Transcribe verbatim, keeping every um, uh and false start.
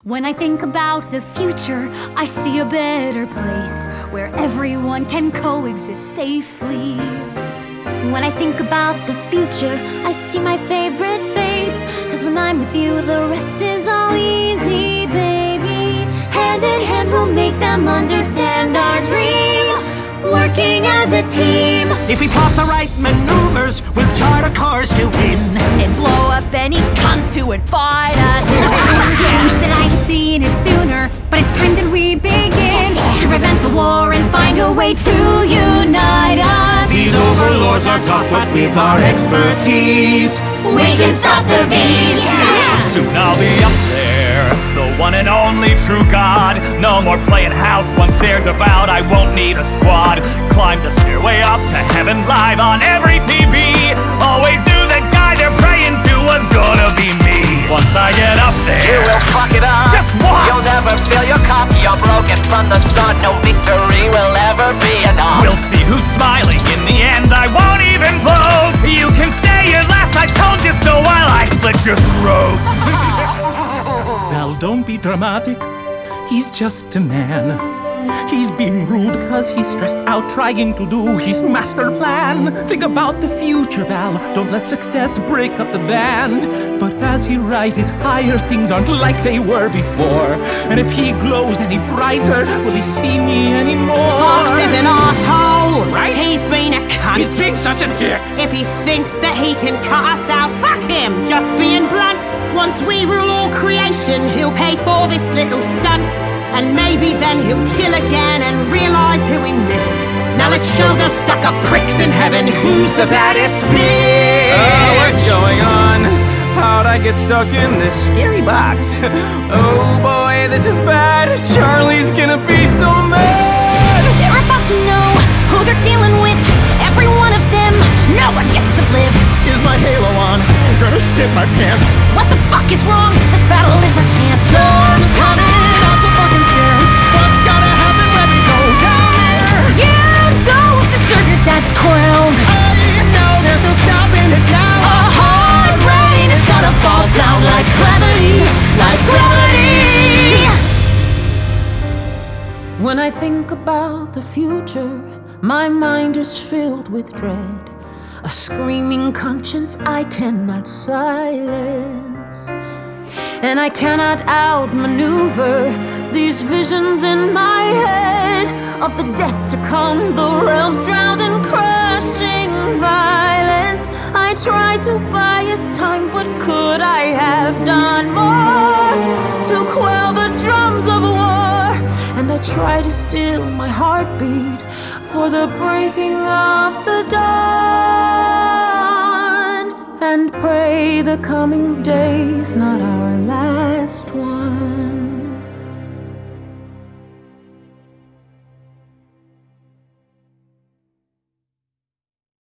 When I think about the future, I see a better place where everyone can coexist safely. When I think about the future, I see my favorite face, 'cause when I'm with you, the rest is all easy, baby. Hand in hand, we'll make them understand our dream, working as a team. If we plot the right maneuvers, we'll chart a course to win and blow up any cunts who would fight us. Yeah. Wish that I had seen it sooner, but it's time that we begin to prevent the war and find a way to unite us. These overlords are tough, but with our expertise, we can stop the V's. Yeah. Soon I'll be up there, the one and only true God. No more playing house once they're devout. I won't need a squad. Climb the stairway up to heaven live on every T V. Always knew the guy they're praying to was gonna be me. Once I get up there, you will fuck it up. Just watch. You'll never feel your cup. You're broken from the start. No victory will ever be enough. We'll see who's smiling in the end. I won't even bloat. You can say it last. I told you so while I slit your throat. Val, don't be dramatic. He's just a man. He's being rude cause he's stressed out trying to do his master plan. Think about the future, Val. Don't let success break up the band. But as he rises higher, things aren't like they were before. And if he glows any brighter, will he see me anymore? Fox is an asshole, right? He's been a cunt. He's being such a dick. If he thinks that he can cut us out, fuck him. Just being blunt. Once we rule all creation, he'll pay for this little stunt. And maybe then he'll chill again and realize who he missed. Now let's show those stuck-up pricks in heaven who's the baddest bitch. Oh, what's going on? How'd I get stuck in this scary box? Oh boy, this is bad. Charlie's gonna be so mad. They're about to know who they're dealing with. Every one of them, no one gets to live. Is my halo on? I'm gonna shit my pants. What the fuck is wrong? This battle is our chance. Storm's coming, I'm so fucking scared. What's gonna happen when we go down there? You don't deserve your dad's crown. I know there's no stopping it now. A hard rain is gonna fall down like gravity, like gravity. When I think about the future, my mind is filled with dread. A screaming conscience I cannot silence, and I cannot outmaneuver these visions in my head of the deaths to come, the realms drowned in crushing violence. I tried to buy his time, but could I have done more to quell the drums of war? And I try to still my heartbeat for the breaking of the dawn, and pray the coming day's not our last one.